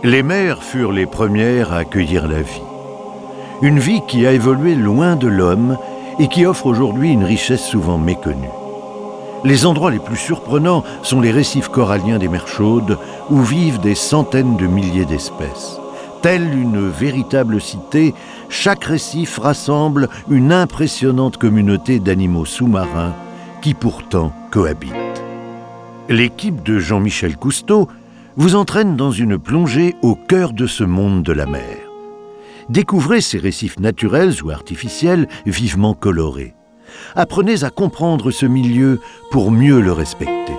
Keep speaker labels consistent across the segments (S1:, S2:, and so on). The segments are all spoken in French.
S1: Les mers furent les premières à accueillir la vie. Une vie qui a évolué loin de l'homme et qui offre aujourd'hui une richesse souvent méconnue. Les endroits les plus surprenants sont les récifs coralliens des mers chaudes où vivent des centaines de milliers d'espèces. Telle une véritable cité, chaque récif rassemble une impressionnante communauté d'animaux sous-marins qui pourtant cohabitent. L'équipe de Jean-Michel Cousteau vous entraîne dans une plongée au cœur de ce monde de la mer. Découvrez ces récifs naturels ou artificiels vivement colorés. Apprenez à comprendre ce milieu pour mieux le respecter.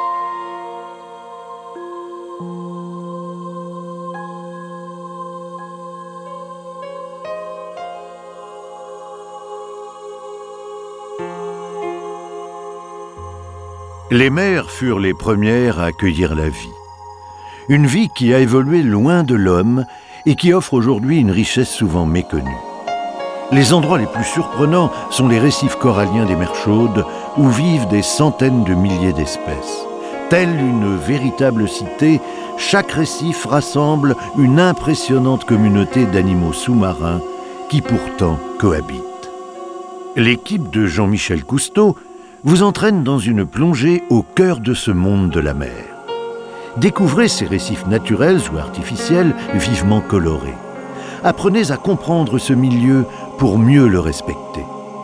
S1: Les mers furent les premières à accueillir la vie. Une vie qui a évolué loin de l'homme et qui offre aujourd'hui une richesse souvent méconnue. Les endroits les plus surprenants sont les récifs coralliens des mers chaudes où vivent des centaines de milliers d'espèces. Telle une véritable cité, chaque récif rassemble une impressionnante communauté d'animaux sous-marins qui pourtant cohabitent. L'équipe de Jean-Michel Cousteau vous entraîne dans une plongée au cœur de ce monde de la mer. Découvrez ces récifs naturels ou artificiels vivement colorés. Apprenez à comprendre ce milieu pour mieux le respecter.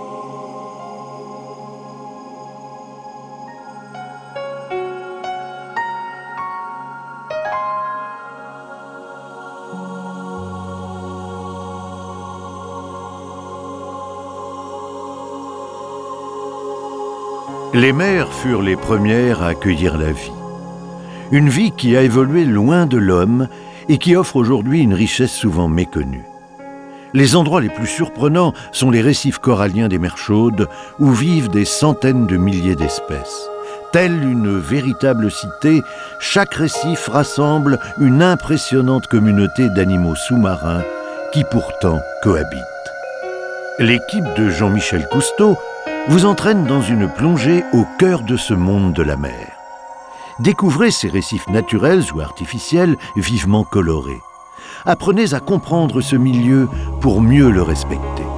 S1: Les mers furent les premières à accueillir la vie. Une vie qui a évolué loin de l'homme et qui offre aujourd'hui une richesse souvent méconnue. Les endroits les plus surprenants sont les récifs coralliens des mers chaudes où vivent des centaines de milliers d'espèces. Telle une véritable cité, chaque récif rassemble une impressionnante communauté d'animaux sous-marins qui pourtant cohabitent. L'équipe de Jean-Michel Cousteau vous entraîne dans une plongée au cœur de ce monde de la mer. Découvrez ces récifs naturels ou artificiels vivement colorés. Apprenez à comprendre ce milieu pour mieux le respecter.